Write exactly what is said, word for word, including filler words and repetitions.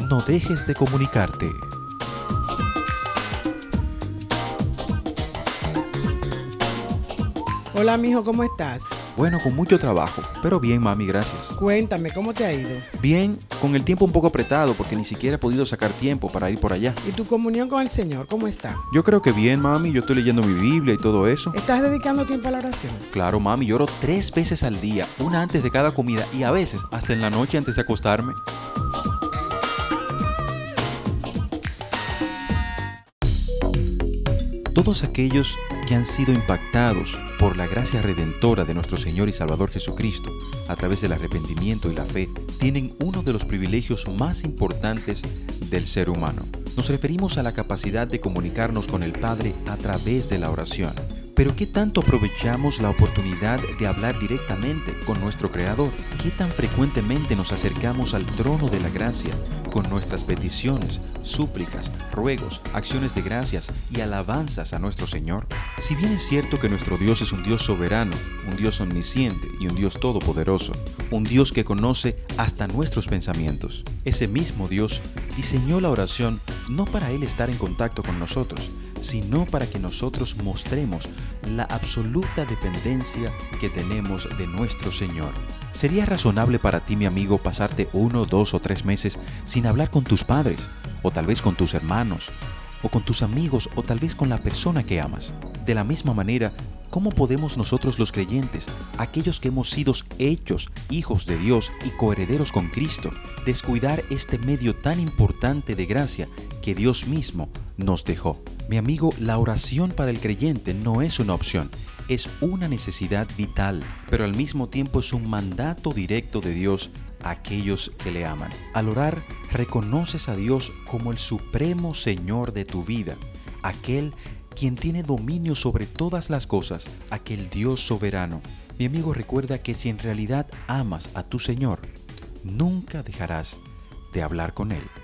no dejes de comunicarte. Hola, mijo, ¿cómo estás? Bueno, con mucho trabajo, pero bien, mami, gracias. Cuéntame, ¿cómo te ha ido? Bien, con el tiempo un poco apretado porque ni siquiera he podido sacar tiempo para ir por allá. ¿Y tu comunión con el Señor, cómo está? Yo creo que bien, mami, yo estoy leyendo mi Biblia y todo eso. ¿Estás dedicando tiempo a la oración? Claro, mami, yo oro tres veces al día, una antes de cada comida y a veces hasta en la noche antes de acostarme. Todos aquellos que han sido impactados por la gracia redentora de nuestro Señor y Salvador Jesucristo a través del arrepentimiento y la fe tienen uno de los privilegios más importantes del ser humano. Nos referimos a la capacidad de comunicarnos con el Padre a través de la oración. Pero ¿qué tanto aprovechamos la oportunidad de hablar directamente con nuestro Creador? ¿Qué tan frecuentemente nos acercamos al trono de la gracia con nuestras peticiones, súplicas, ruegos, acciones de gracias y alabanzas a nuestro Señor? Si bien es cierto que nuestro Dios es un Dios soberano, un Dios omnisciente y un Dios todopoderoso, un Dios que conoce hasta nuestros pensamientos, ese mismo Dios diseñó la oración no para Él estar en contacto con nosotros, sino para que nosotros mostremos la absoluta dependencia que tenemos de nuestro Señor. ¿Sería razonable para ti, mi amigo, pasarte uno, dos o tres meses sin hablar con tus padres, o tal vez con tus hermanos, o con tus amigos, o tal vez con la persona que amas? De la misma manera, ¿cómo podemos nosotros los creyentes, aquellos que hemos sido hechos hijos de Dios y coherederos con Cristo, descuidar este medio tan importante de gracia que Dios mismo nos dejó? Mi amigo, la oración para el creyente no es una opción, es una necesidad vital, pero al mismo tiempo es un mandato directo de Dios a aquellos que le aman. Al orar, reconoces a Dios como el supremo Señor de tu vida, aquel quien tiene dominio sobre todas las cosas, aquel Dios soberano. Mi amigo, recuerda que si en realidad amas a tu Señor, nunca dejarás de hablar con Él.